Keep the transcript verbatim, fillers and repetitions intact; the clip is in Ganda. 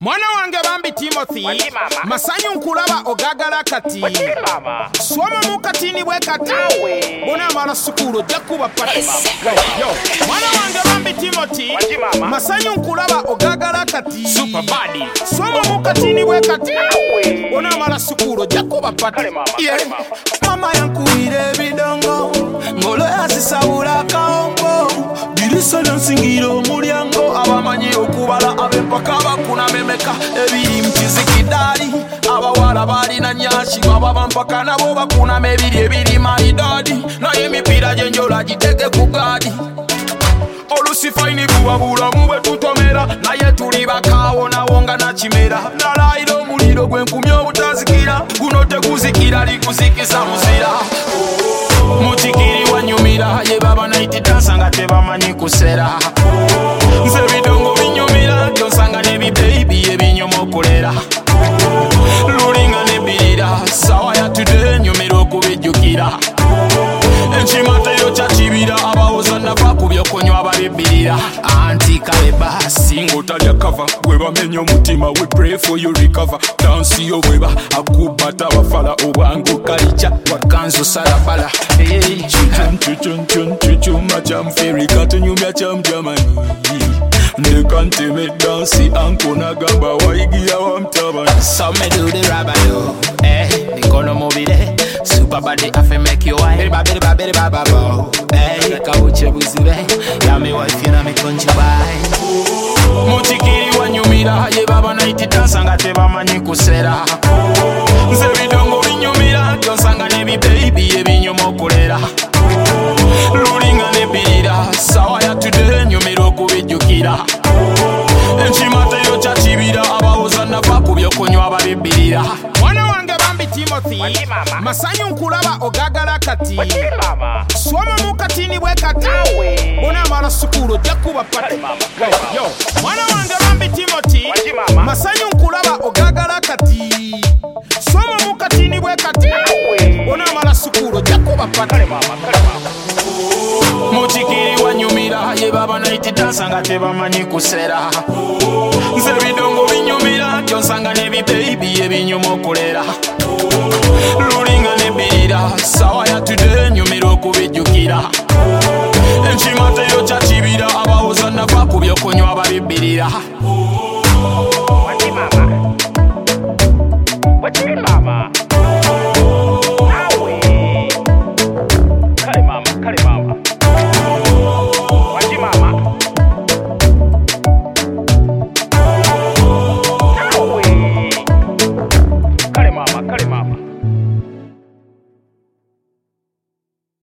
Mwana wange bambi Timothy masanyu nkulaba ogagala kati swama mukatini bwe kati bona mala sukulu jakuba pati yo mwana wange bambi Timothy masanyu nkulaba ogagala kati super body swama mukatini bwe kati bona mala sukulu jakuba pati yeah. Mama yankuire bidongo ngolo yasisabula kaongo dirisa nsingira omulyango abamanyi okubala abempaka bakuna memeka ebiri mkizikidali abawala balina nyashi baba mpaka nabo bakuna mebiri ebiri maidadi naye mipira gyenjola giteke ku gadi olusifaini buwabula mubwe tutomera naye tuli bakawo nawonga na kimera nalayira omuliro gwenkumi obutazikira guno tekuzikira likuzikisa muzira mutikiri wanyumira ye baba naiti dansa nga tebamanyi kusera nze bidongo binyumira byonsanga nebi baby ebinyomokolera lulinga nebirira sawa ya today nyumira okubijjukira enchimata yo chachibira abawoza nava kubyokonywa ababibirira anti kaleba singo talya cover weba menyo mutima we pray for you recover dance yo weba akubata bafala obango kalicha wakanzo salabala hey chuchun chuchun chun chuchun macham fairy cartoon mya cham jamani ndekante me dance ankona gamba waigia wa mtabani so me do the rabado eh nikono mobile super body afi make you wine baby baby baba bo eh kauche buzibe ya me wife na me konchi bai mutikiri wanyumira ye baba naiti dansa nga tebamanyi kusera nze bidongo binyumira byonsanga nebi baby ebinyomokolera lulinga nebirira sawa ya today nyumira okubijjukira enchimata yo chachibira abawoza nava kubyokonywa ababibirira mwana wange bambi Timothy masanyu nkulaba ogagala kati swama mukatini bwe kati bona mala sukulu jakuba pati yo mwana wange bambi Timothy masanyu nkulaba ogagala kati swama mukatini bwe kati bona mala sukulu jakuba pati mutikiri wanyumira ye baba naiti dansa nga tebamanyi kusera nze bidongo binyumira byonsanga nebi baby ebinyomokolera lulinga nebirira sawa ya today nyumira okubijjukira enchimata yo chachibira abawoza nava kubyokonywa ababibirira